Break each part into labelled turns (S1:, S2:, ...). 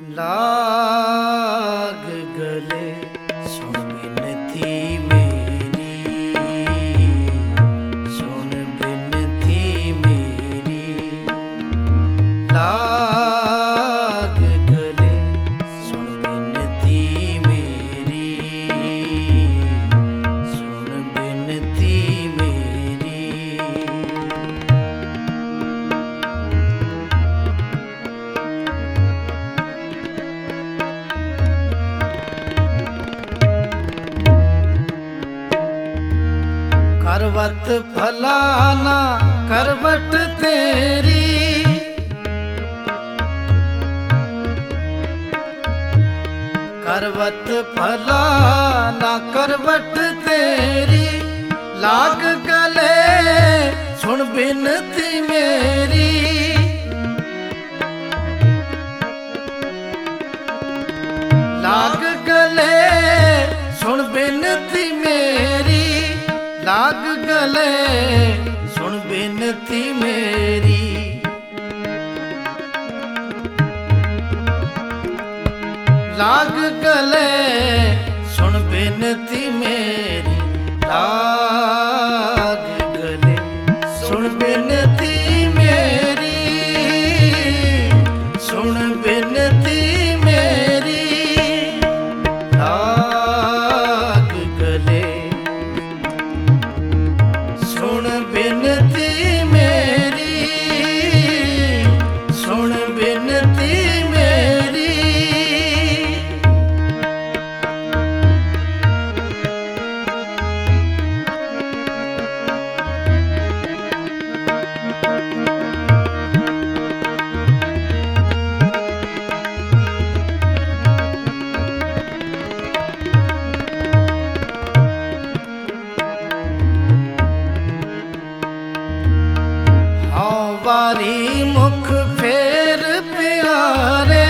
S1: लाग गले सुन बिनती मेरी, सुन बिनती मेरी। लाग गले सुन बिनती मेरी, सुन बिनती मेरी। करवत फलाना करवट तेरी, करवत फलाना करवट तेरी। लाग गले सुन बिनती मेरी, लाग गले सुन बिनती मेरी। लाग गले सुन बिनती मेरी। लाग गले सुन बिनती मेरी। लाग गले सुन बिनती मेरी, सुन बिनती मेरी। लाग गले सुन बिनती मेरी, सुन बिनती मेरी। वारी मुख फेर प्यारे,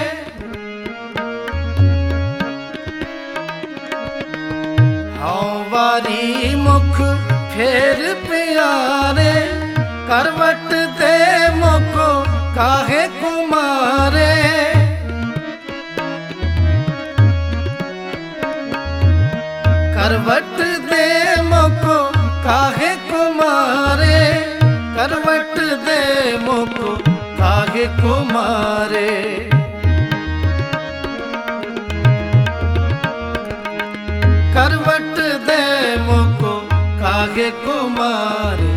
S1: हाँ वारी मुख फेर प्यारे। करवट दे मोको काहे कुमारे, करवट दे मोको काहे कुमारे। करवट दे मोको काहे कुमारे। करवट दे मोको काहे कुमारे।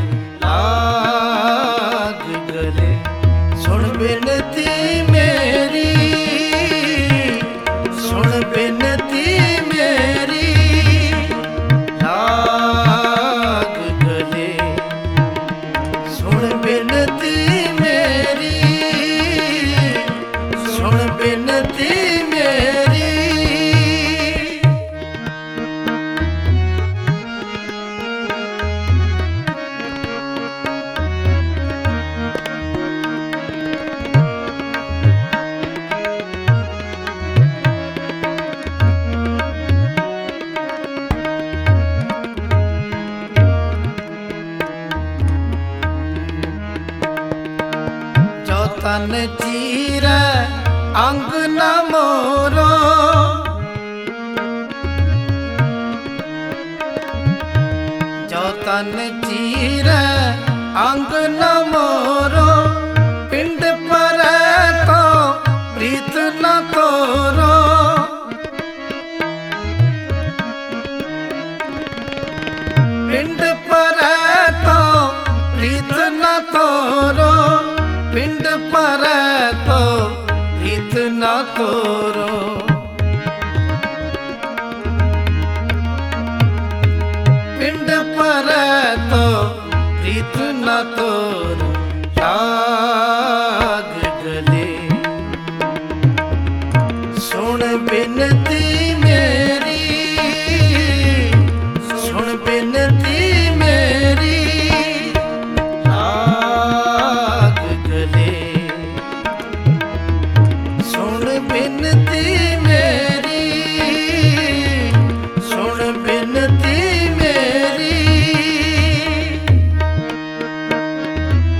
S1: लाग गले सुन बिनती मेरी, सुन बिनती मेरी। लाग गले सुन बिनती मेरी, सुन बिनती मेरी। तन चीरे अंग न मोरो, जो तन चीरे अंग न मोरो। पिंड पर तो प्रीत न तोरो, पिंड पर तो प्रीत न तोरो। पिंड पर तो प्रीत न तोरो। पिंड पर तो प्रीत न तोरो। लाग गले सुन बिनती मेरी, सुन बिनती मेरी। सुन बिनती मेरी, सुन बिनती मेरी।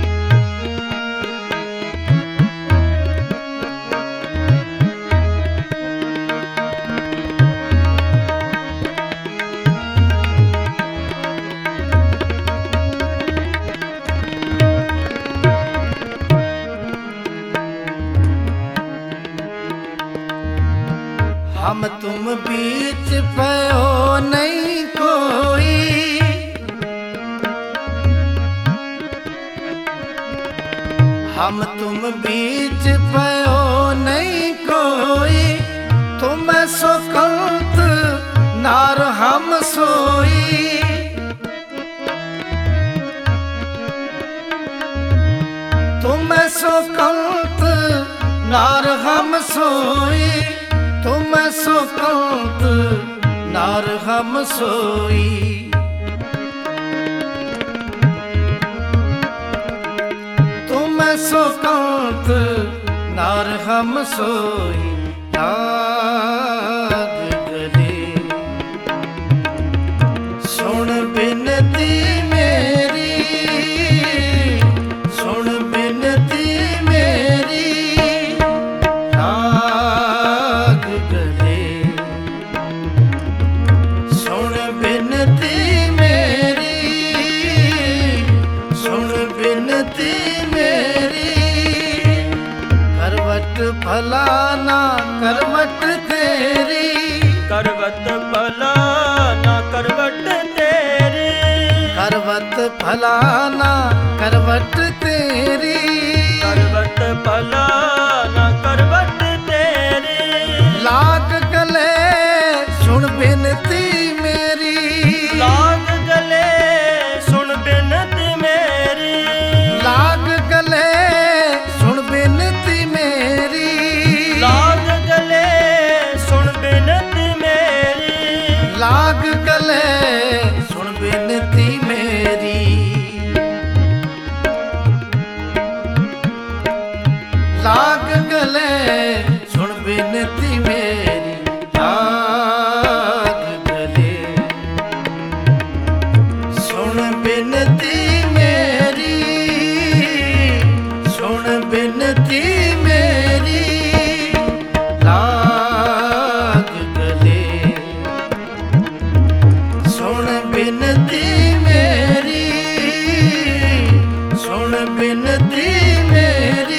S1: हम तुम बीच पयो नहीं कोई, हम तुम बीच पयो नहीं कोई, तुम सो कंत नार हम सोई, तुम सो कंत नार हम सोई, तुम सो कंत नार हम सोई। तुम सो कंत नार हम सोई, लाग गले सुन बिनती मेरी, सुन बिनती मेरी, लाग गले सुन बिनती मेरी, सुन बिनती मेरी, करवट भला ना करवट तेरी,
S2: करवट भला ना करवट तेरी,
S1: करवट भला ना करवट तेरी,
S2: करवट भला ना करवट तेरी,
S1: लाग गले सुन बिनती मेरी,
S2: लाग गले सुन बिनती मेरी,
S1: लाग गले सुन बिनती मेरी,
S2: लाग गले सुन बिनती मेरी,
S1: लाग गले सुन बिनती मेरी, लाग गले सुन बिनती मेरी, लाग गले सुन बिनती मेरी, सुन बिनती मेरी, लाग गले सुन बिनती मेरी, सुन बिनती मेरी।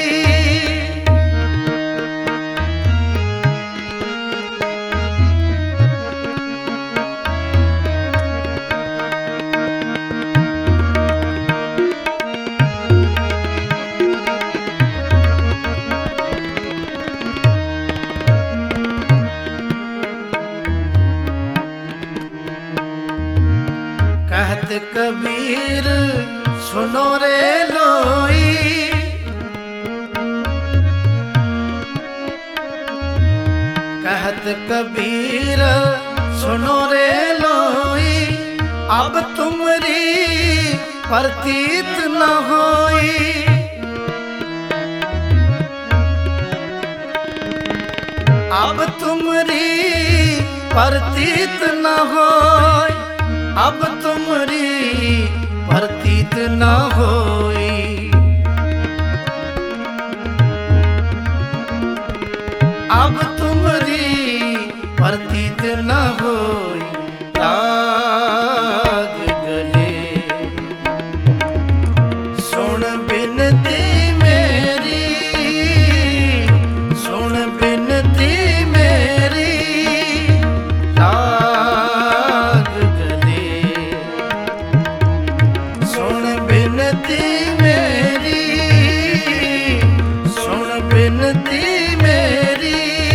S1: कहत कबीर सुनो रे लोई, कहत कबीर सुनो रे लोई, अब तुमरी प्रतीत न होई, अब तुमरी प्रतीत न होई, अब तुमरी प्रतीत न होई, अब तुमरी प्रतीत न होई, लाग गले सुन बिनती मेरी, सुन बिनती मेरी, लाग गले सुन बिनती मेरी, सुन बिनती मेरी,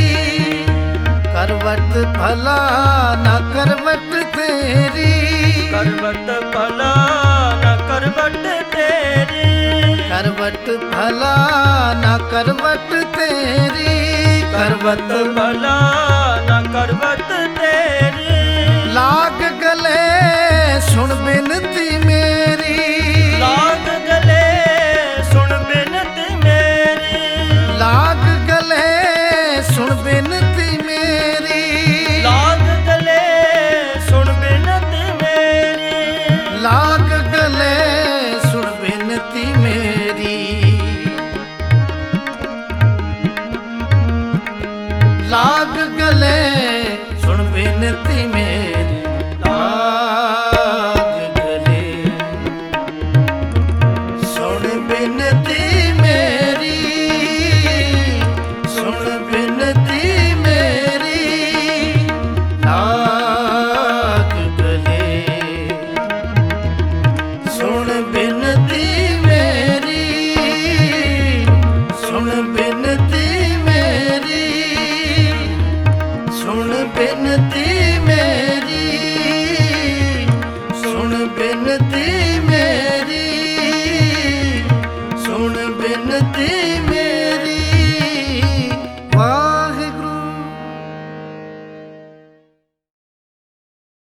S1: करवट भला ना करवट तेरी,
S2: करवट भला ना करवट तेरी,
S1: करवट भला ना करवट तेरी, करवट
S2: भला ना करवट तेरी,
S1: लाग गले सुन बिनती मेरी,
S2: लाग गले सुन बिनती मेरी,
S1: लाग गले सुन बिनती मेरी,
S2: लाग गले सुन बिनती मेरी,
S1: लाग गले सुन बिनती मेरी, लाग गले सुन बिनती मेरी, लाग गले सुन बिनती मेरी, सुन बिनती मेरी, ਬਿਨਤੀ